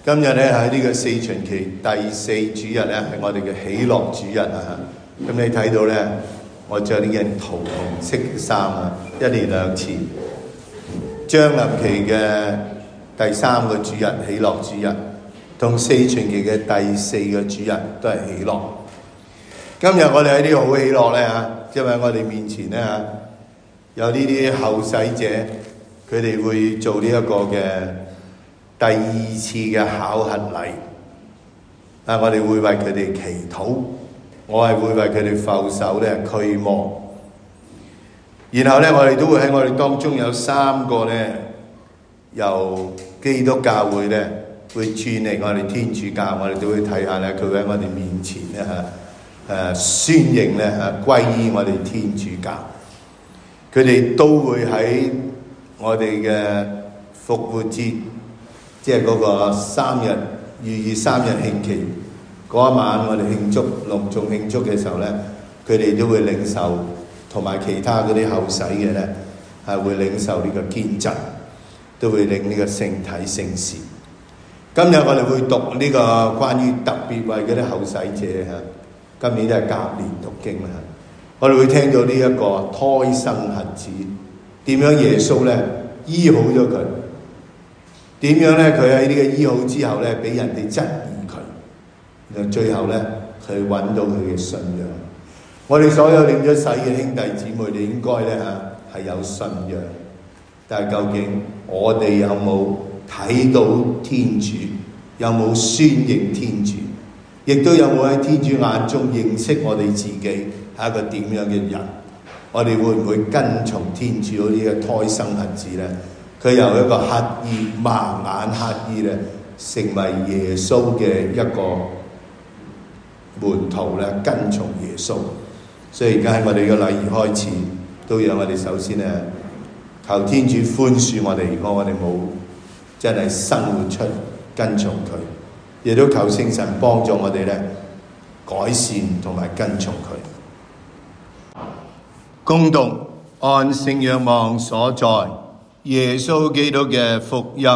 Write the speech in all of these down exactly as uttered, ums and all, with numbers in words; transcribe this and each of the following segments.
今日咧喺呢個四旬期第四主日咧，係我哋嘅喜樂主日啊！咁你睇到咧，我着呢件桃紅色嘅衫啊，一年兩次。將臨期嘅第三個主日喜樂主日，同四旬期嘅第四個主日都係喜樂。今日我哋喺呢度好喜樂咧嚇，因為我哋面前咧嚇有呢啲後使者，佢哋會做呢一個嘅第二次嘅考核禮。啊，我哋會為佢哋祈禱，我係會為佢哋覆手咧驅魔。然後咧，我哋都會喺我哋當中有三個咧，由基督教會咧會轉嚟我哋天主教，我哋都會睇下咧，佢會喺我哋面前咧嚇誒宣認咧嚇歸依我哋天主教。佢哋都會喺我哋嘅復活節，即係嗰個三日逾越三日慶期嗰一晚，我哋慶祝隆重慶祝嘅時候咧，佢哋都會領受。同埋其他嗰啲後使嘅咧，係會領受呢個堅振，都會領呢個聖體聖事。今日我哋會讀呢個關於特別為嗰啲後使者嚇，今年都係甲年讀經啦。我哋會聽到呢一個胎生瞎子點樣耶穌咧醫好咗佢，點樣咧佢喺呢個醫好之後咧俾人哋質疑佢，然後最後咧佢揾到佢嘅信仰。我哋所有領咗洗嘅兄弟姊妹，你應該咧嚇係有信仰，但係究竟我哋有冇睇到天主，有冇宣認天主，亦都有冇喺天主眼中認識我哋自己係一個點樣嘅人？我哋會唔會跟從天主嗰啲嘅胎生瞎子咧？佢由一個乞兒盲眼乞兒咧，成為耶穌嘅一個門徒咧，跟從耶穌。所以而家喺我哋嘅禮儀開始，都讓我哋首先咧求天主寬恕我哋，如果我哋冇真係生活出跟從佢，亦都求聖神幫助我哋咧改善同埋跟從佢。恭讀按聖若望所在耶穌基督嘅福音。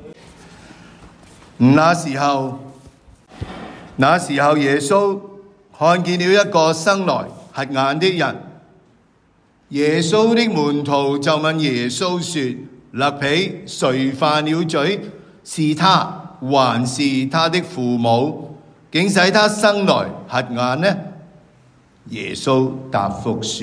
那時候，那時候耶穌看見了一個生來瞎眼的人，耶穌的門徒就問耶穌說：勒彼，誰犯了罪？是他還是他的父母，竟使他生來瞎眼呢？耶穌答覆說：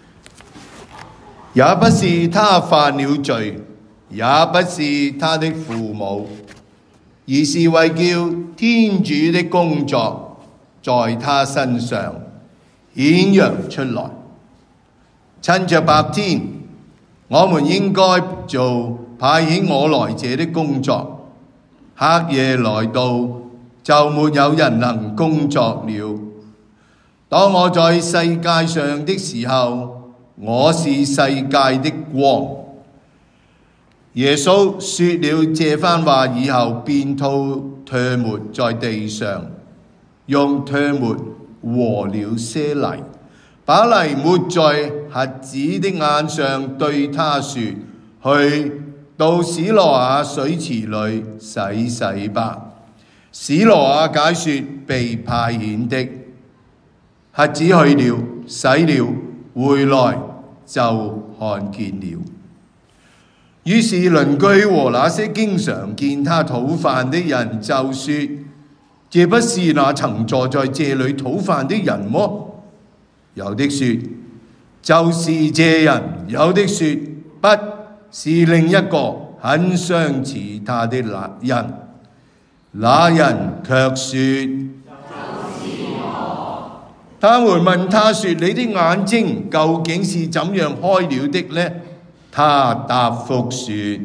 也不是他犯了罪，也不是他的父母，而是為叫天主的工作在他身上顯揚出來。趁着白天，我們應該做派遣我來者的工作，黑夜來到，就沒有人能工作了。當我在世界上的時候，我是世界的光。耶穌說了這番話以後，便吐唾沫在地上，用唾沫和了些泥，把泥抹在瞎子的眼上，對他說：去到史羅亞水池裏洗洗吧。史羅亞解說被派遣的，瞎子去了，洗了，回來就看見了。於是鄰居和那些經常見他討飯的人就說：這不是那曾坐在這裏討飯的人麼？有的說就是這人，有的說不是，另一個很相似他的那人。那人卻說就是我。他們問他說：你的眼睛究竟是怎樣開了的呢？他答覆說：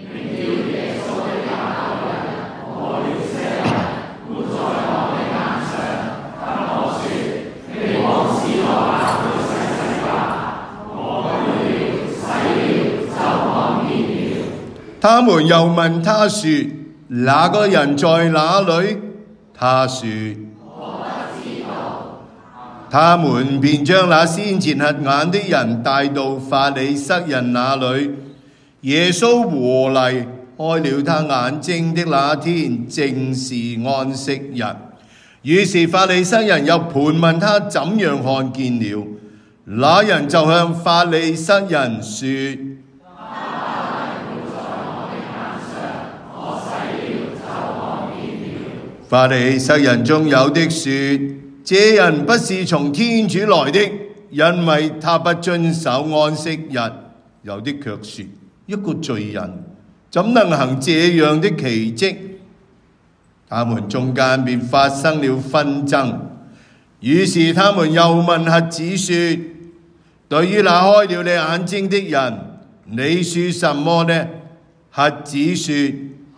他們又問他說：那個人在哪裏？他說：我不知道。他們便將那先前瞎眼的人帶到法利塞人那裏。耶穌和泥開了他眼睛的那天，正是安息日。於是法利塞人又盤問他怎樣看見了。那人就向法利塞人說：法利塞人中有的說，這人不是從天主來的，因為他不遵守安息日。有的卻說，一個罪人怎能行這樣的奇蹟？他們中間便發生了紛爭。於是他們又問瞎子說：對於那開了你眼睛的人，你說什麼呢？瞎子說：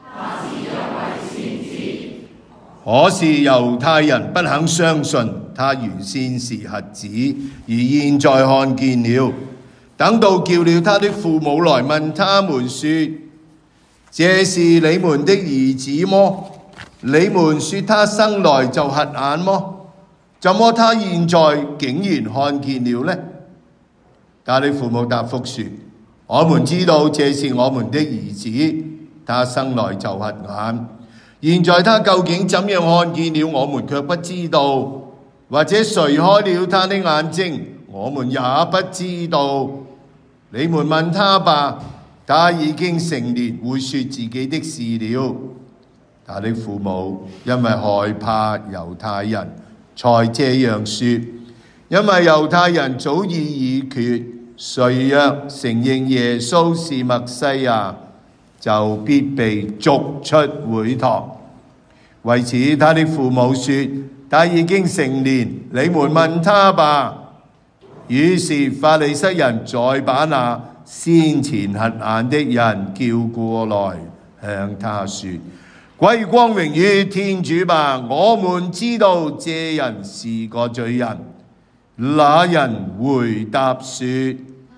可是猶太人不肯相信他原先是瞎子，而現在看見了。等到叫了他的父母來問他們說：這是你們的兒子麼？你們說他生來就瞎眼麼？怎麼他現在竟然看見了呢？他的父母答覆說：我們知道這是我們的兒子，他生來就瞎眼。現在他究竟怎樣看見了，我們卻不知道，或者誰開了他的眼睛，我們也不知道。你們問他吧，他已經成年，會說自己的事了。他的父母因為害怕猶太人，才這樣說，因為猶太人早已議決，誰若承認耶穌是默西亞，就必被逐出會堂。為此他的父母說，他已經成年，你們問他吧。於是法利塞人再把那先前瞎眼的人叫過來，向他說：歸光榮於天主吧，我們知道這人是個罪人。那人回答說：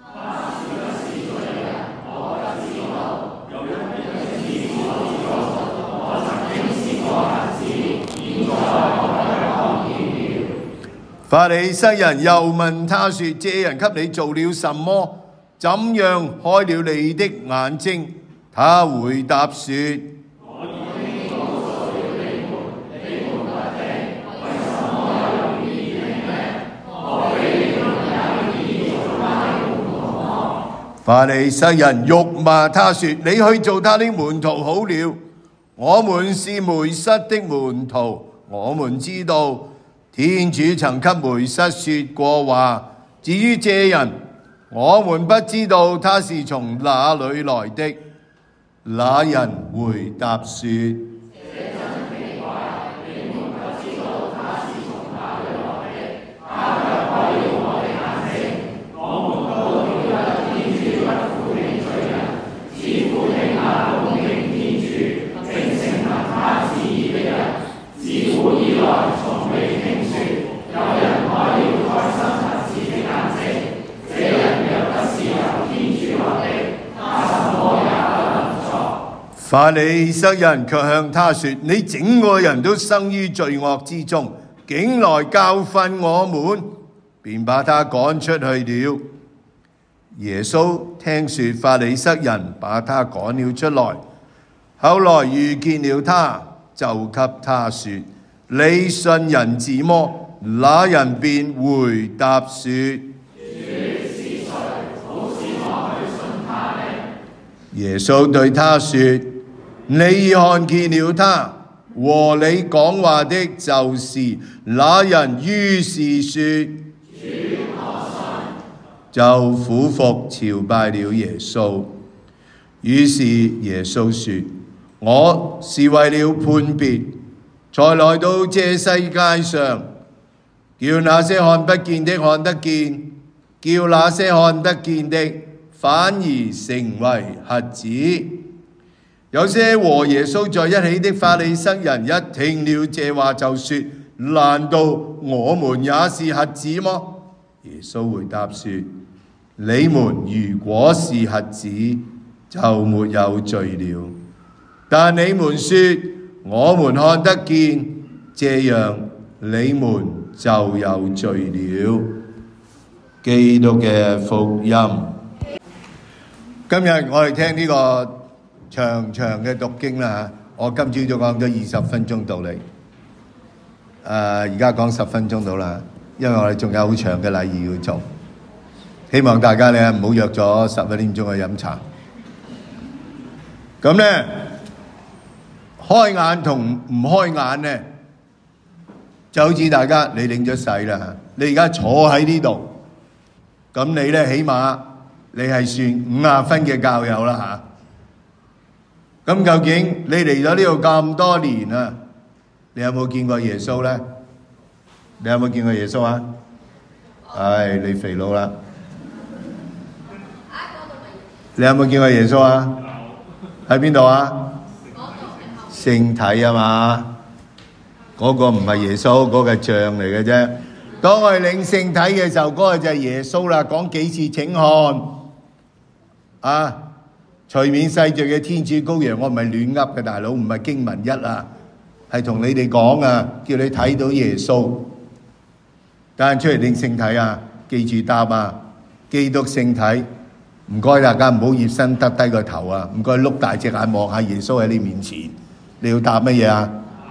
法利塞人又問他說：這人給你做了什麼？怎樣開了你的眼睛？他回答說：我已經告訴了你們，你們不聽，為什麼又不願意聽呢？我俾你們也願意做他的門徒麼？法利塞人辱罵他說：你去做他的門徒好了。我們是梅瑟的門徒，我們知道天主曾給梅瑟說過話。至於這人，我們不知道他是從哪裏來的。那人回答說：法利塞人卻向他說：你整個人都生於罪惡之中，竟來教訓我們，便把他趕出去了。耶穌聽說法利塞人把他趕了出來，後來遇見了他，就給他說：你信人子麼？那人便回答說：耶穌對他說：你看見了他，和你講話的就是那人。於是說，就俯伏朝拜了耶穌。於是耶穌說：我是為了判別，才來到這世界上，叫那些看不見的看得見，叫那些看得見的反而成為瞎子。有些和耶穌在一起的法利塞人一聽了這話，就說：難道我們也是瞎子麼？耶穌回答說：你們如果是瞎子，就沒有罪了。但你們說我們看得見，這樣你們就有罪了。基督嘅福音。今日我哋聽呢個長長嘅讀經啦嚇。我今朝早講咗二十分鐘道理，誒而家講十分鐘到啦，因為我哋仲有好長嘅禮儀要做。希望大家咧唔好約咗十一點鐘去飲茶。咁咧開眼同唔開眼咧，就好似大家你領咗洗啦，你而家坐喺呢度，咁你咧起碼你係算五十分嘅教友啦嚇。咁究竟你嚟咗呢度咁多年啊，你有冇見過耶穌咧？你有冇見過耶穌啊？唉，你肥佬啦！你有冇見過耶穌啊？喺邊度啊？聖體啊嘛，嗰個唔係耶穌，嗰個係像嚟嘅啫。當我哋領聖體嘅時候，嗰個就係耶穌啦。講幾次請看啊！除免世罪嘅天主羔羊，我唔係亂噏嘅大佬，唔係經文一啊，係同你哋講啊，叫你睇到耶穌。但係出嚟領聖體啊，記住答啊，基督聖體，唔該大家唔好熱身耷低個頭啊，唔該碌大隻眼望下耶穌喺你面前，你要答乜嘢啊？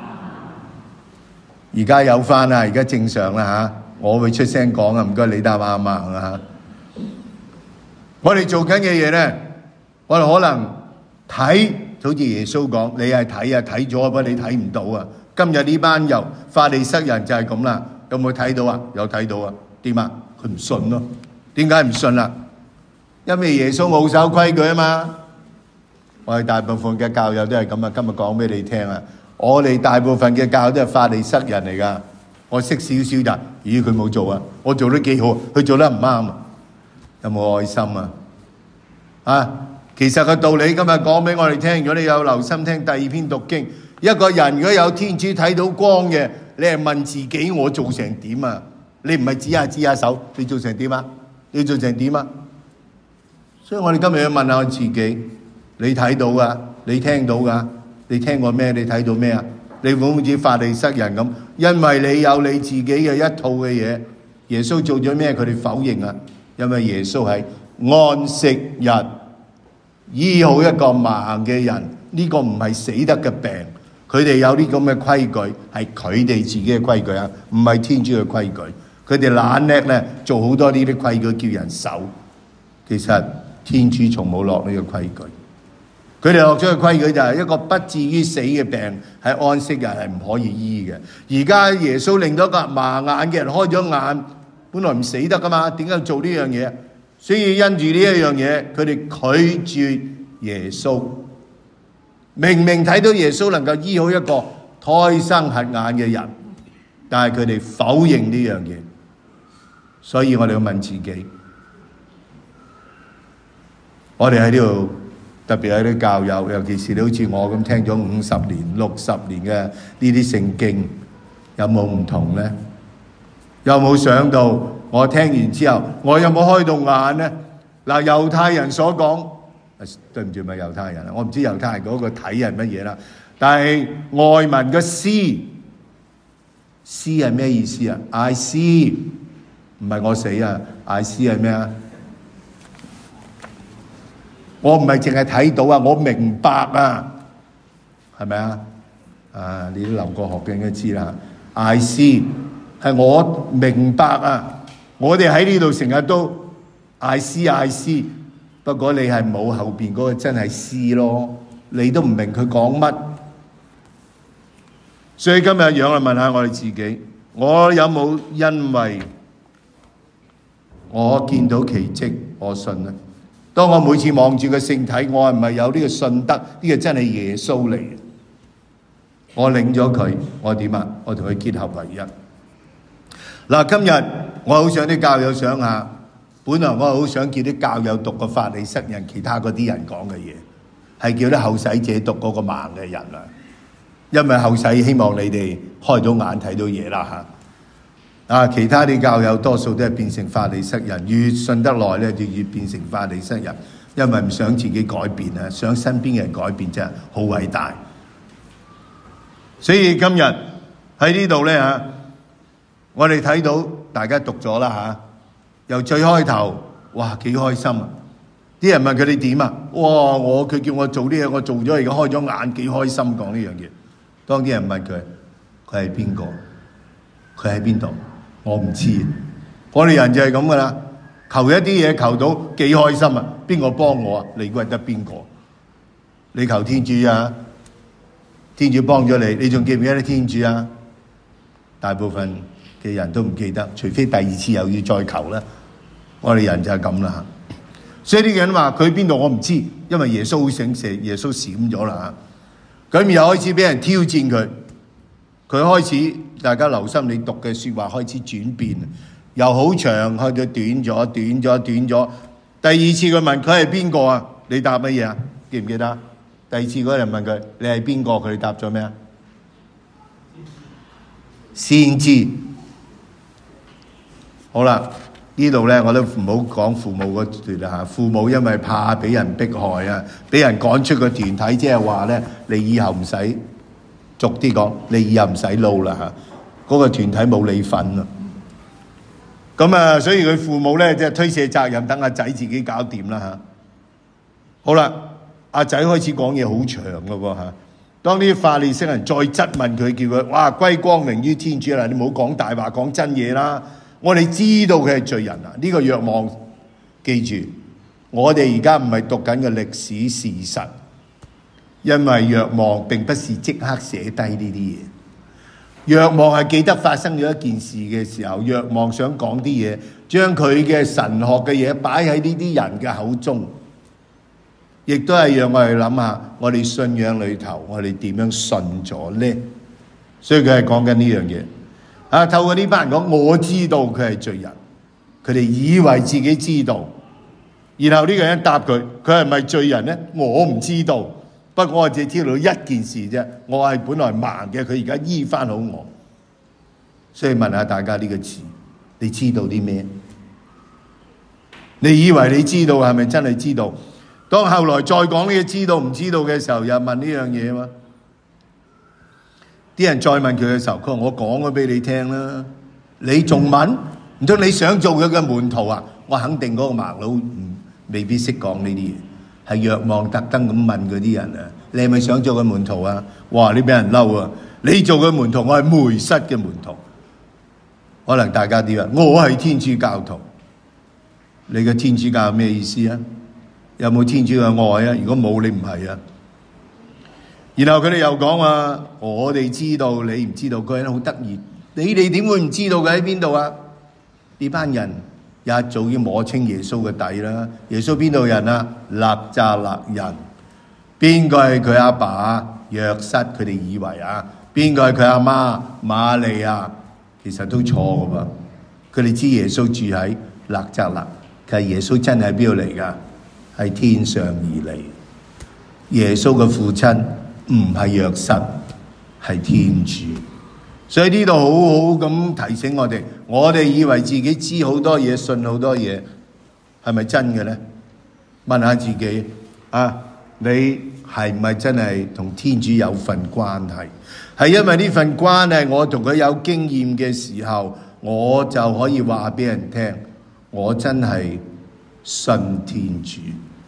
而家有翻啦，而家正常啦嚇，我會出聲講啊，唔該你答啱唔啱啊嚇？我哋做緊嘅嘢咧。我哋可能睇，好似耶穌講，你係睇啊，睇咗，不過你睇唔到啊。今日呢班由法利塞人就係咁啦，有冇睇到啊？有睇到啊？點啊？佢唔信咯。點解唔信啊？因為耶穌冇守規矩啊嘛。我哋大部分嘅教友都係咁啊。今日講俾你聽啊，我哋大部分嘅教友都係法利塞人嚟噶。我識少少就，咦佢冇做啊，我做得幾好，佢做得唔啱啊。有冇愛心啊？啊！其實個道理今日講俾我哋聽，如果你有留心聽第二篇讀經，一個人如果有天主睇到光嘅，你係問自己我做成點啊？你唔係指下指下手，你做成點啊？你做成點啊？所以我哋今日要問下我自己，你睇到噶，你聽到噶，你聽過咩？你睇到咩啊？你會唔會似法利塞人咁？因為你有你自己嘅一套嘅嘢，耶穌做咗咩？佢哋否認啊！因為耶穌係安息日醫好一個盲嘅人，呢個唔係死得嘅病。佢哋有啲咁嘅規矩，係佢哋自己嘅規矩啊，唔係天主嘅規矩。佢哋懶叻咧，做好多呢啲規矩叫人守。其實天主從冇落呢個規矩。佢哋落咗嘅規矩就係一個不至於死嘅病，喺安息日係唔可以醫嘅。而家耶穌令到一個盲眼嘅人開咗眼，本來唔死得噶嘛，點解要做呢樣嘢？所以因住呢一樣嘢，佢哋拒絕耶穌。明明睇到耶穌能夠醫好一個胎生瞎眼嘅人，但係佢哋否認呢樣嘢。所以我哋要問自己，我哋喺呢度，特別係啲教友，尤其是你好似我咁聽咗五十年、六十年嘅呢啲聖經，有冇唔同呢？有冇想到我聽完之後，我有冇開到眼呢？嗱，猶太人所講，對唔住咪猶太人啊，我唔知猶太人嗰個體係乜嘢啦。但係外文嘅 see see 係咩意思啊 ？I see 唔係我死啊 ，I see 係咩啊？我唔係淨係睇到啊，我明白啊，係咪啊？啊，你都留過學嘅應該知啦。I see 係我明白啊！我哋喺呢度成日都 I see I see， 不過你係冇後邊嗰個真係 see 咯，你都唔明佢講乜。所以今日一樣嚟問下我哋自己，我有冇因為我見到奇蹟我信呢？當我每次望住個聖體，我係唔係有呢個信德？呢個真係耶穌嚟嘅。我領咗佢，我點啊？我同佢結合為一。嗱，今日我好想啲教友想下，本來我好想叫啲教友讀個法利塞人其他嗰啲人講嘅嘢，係叫啲後使者讀嗰個盲嘅人啊。因為後使希望你哋開到眼睇到嘢啦嚇。啊，其他啲教友多數都係變成法利塞人，越信得耐咧就越變成法利塞人，因為唔想自己改變啊，想身邊嘅人改變真係好偉大。所以今日喺呢度咧嚇，我哋睇到大家讀咗啦嚇，由最開頭哇幾開心啊！ 啲人問佢哋點啊？哇！我佢叫我做啲嘢，我做咗，而家開咗眼，幾開心講呢樣嘢。當啲人問佢，佢係邊個？佢喺邊度？我唔知。我哋人就係咁噶啦，求一啲嘢求到幾開心啊！邊個幫我啊？你估係得邊個？你求天主啊？天主幫咗你，你仲記唔記得天主啊？大部分嘅人都唔記得，除非第二次又要再求啦。我哋人就係咁啦。所以啲人話佢邊度我唔知，因為耶穌好醒射，耶穌閃咗啦。咁又開始俾人挑戰佢，佢開始大家留心你讀嘅説話開始轉變，由好長去到短咗、短咗、短咗。第二次佢問佢係邊個啊？你答乜嘢啊？記唔記得？第二次嗰人問佢你係邊個？佢哋答咗咩啊？先知。好啦。呢度咧，我都唔好講父母嗰段啦嚇。父母因為怕俾人迫害啊，俾人趕出個團體，即係話咧，你以後唔使俗啲講，你以後唔使撈啦嚇。嗰個團體冇你份啊。咁啊，所以佢父母咧即係推卸責任，等阿仔自己搞掂啦嚇。好啦，阿仔開始講嘢好長噶喎嚇。當啲法利賽人再質問佢，叫佢哇歸光榮於天主啦，你唔好講大話，講真嘢啦。我哋知道佢係罪人啊！呢個若望記住，我哋而家唔係讀緊嘅歷史事實，因為若望並不是即刻寫低呢啲嘢。若望係記得發生咗一件事嘅時候，若望想講啲嘢，將佢嘅神學嘅嘢擺喺呢啲人嘅口中，亦都係讓我哋諗下，我哋信仰裏頭，我哋點樣信咗呢？所以佢係講緊呢樣嘢。啊！透過呢班人講，我知道佢係罪人，佢哋以為自己知道，然後呢個人答佢，佢係咪罪人呢？我唔知道，不過我只知道一件事啫，我係本來盲嘅，佢而家醫翻好我。所以問下大家呢個字，你知道啲咩？你以為你知道係咪真係知道？當後來再講呢個知道唔知道嘅時候，又問呢樣嘢嘛？啲人再問佢嘅時候，佢話我講咗俾你聽啦，你仲問？唔通你想做佢嘅門徒啊？我肯定嗰個盲佬未必識講呢啲嘢，係若望特登咁問嗰啲人啊，你係咪想做佢門徒啊？哇！你俾人嬲啊！你做佢門徒，我係梅瑟嘅門徒。可能大家啲啊，我係天主教徒。你嘅天主教係咩意思啊？有冇天主嘅愛啊？如果冇，你唔係啊。然後佢哋又講話，我哋知道你唔知道，個人好得意。你哋點會唔知道佢喺邊度啊？呢班人一早已經摸清耶穌嘅底啦。耶穌邊度人啊？納匝肋人。邊個係佢阿爸？約瑟。佢哋以為啊，邊個係佢阿媽？瑪利亞。其實都錯㗎噃。佢哋知耶穌住喺納匝肋，其實耶穌真係喺邊度嚟㗎？係天上而嚟。耶穌嘅父親唔係約瑟，係天主。所以呢度好好咁提醒我哋，我哋以為自己知好多嘢，信好多嘢，係咪真嘅呢？問下自己啊，你係唔係真係同天主有份關係？係因為呢份關係，我同佢有經驗嘅時候，我就可以話俾人聽，我真係信天主。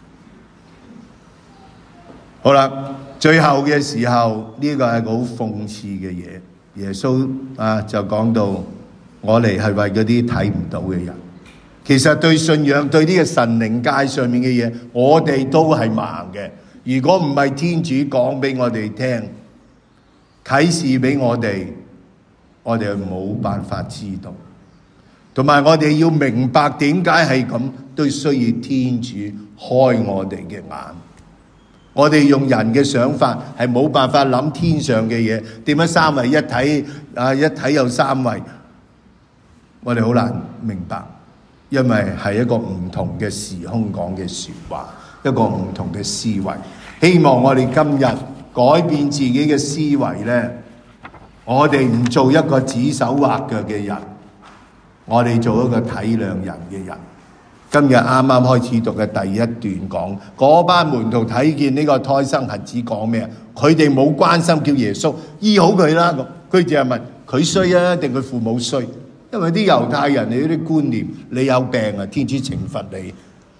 好啦，最後嘅時候，呢個係個好諷刺嘅嘢。耶穌啊就講到，我嚟係為嗰啲睇唔到嘅人。其實對信仰，對呢個神靈界上面嘅嘢，我哋都係盲嘅。如果唔係天主講俾我哋聽，啟示俾我哋，我哋冇辦法知道。同埋我哋要明白點解係咁，都需要天主開我哋嘅眼。我哋用人嘅想法係冇辦法諗天上嘅嘢，點樣三位一體啊？一體有三位，我哋好難明白，因為係一個唔同嘅時空講嘅說話，一個唔同嘅思維。希望我哋今日改變自己嘅思維呢，我哋唔做一個指手畫腳嘅人，我哋做一個體諒人嘅人。今日啱啱開始讀嘅第一段講，嗰班門徒睇見呢個胎生瞎子講咩啊？佢哋冇關心叫耶穌醫好佢啦，佢淨係問佢衰啊定佢父母衰？因為啲猶太人你啲觀念，你有病啊，天主懲罰你，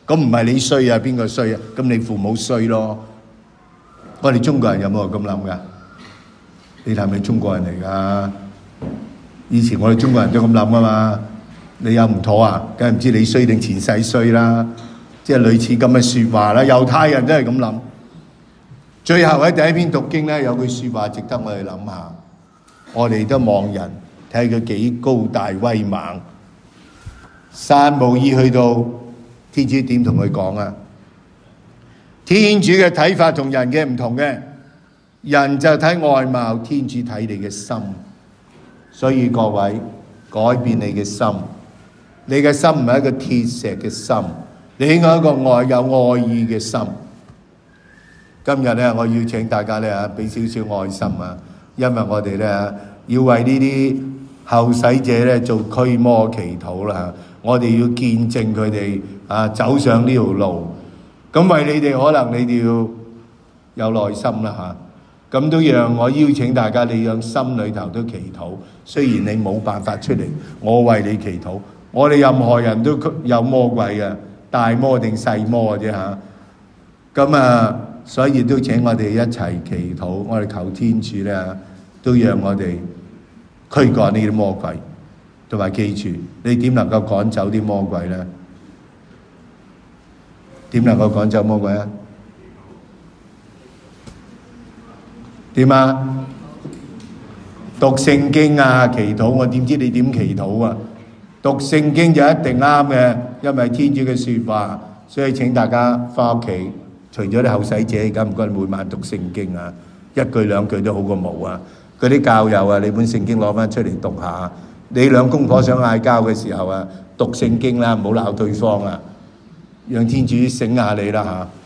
咁唔係你衰啊，邊個衰啊？咁你父母衰咯。我哋中國人有冇咁諗噶？你係咪中國人嚟噶？以前我哋中國人都咁諗啊嘛。你有唔妥啊？梗係唔知你衰定前世衰啦。即係類似咁嘅説話啦。猶太人都係咁諗。最後喺第一篇讀經咧，有句説話值得我哋諗下。我哋都望人睇佢幾高大威猛。撒母耳去到，天主點同佢講啊？天主嘅睇法同人嘅唔同嘅，人就睇外貌，天主睇你嘅心。所以各位改變你嘅心，你嘅心唔係一個鐵石嘅心，你應該一個愛有愛意嘅心。今日咧，我要請大家咧啊，俾少少愛心啊，因為我哋咧要為呢啲後使者咧做驅魔祈禱啦。我哋要見證佢哋啊走上呢條路。咁為你哋，可能你哋要有耐心啦嚇。咁都讓我邀請大家，你讓心裏頭都祈禱。雖然你冇辦法出嚟，我為你祈禱。我哋任何人都有魔鬼嘅，大魔定細魔嘅啫嚇。咁啊，所以都請我哋一齊祈禱。我哋求天主咧，都讓我哋驅趕呢啲魔鬼。同埋記住，你點能夠趕走啲魔鬼咧？點能夠趕走魔鬼啊？點啊？讀聖經啊，祈禱。我點知你點祈禱啊？讀聖經就一定啱嘅，因為天主嘅説話。所以請大家返屋企，除咗啲後使者，而家唔該每晚讀聖經啊，一句兩句都好過冇啊。嗰啲教友啊，你本聖經攞翻出嚟讀下。你兩公婆想嗌交嘅時候啊，讀聖經啦，唔好鬧對方啊，讓天主醒下你啦嚇。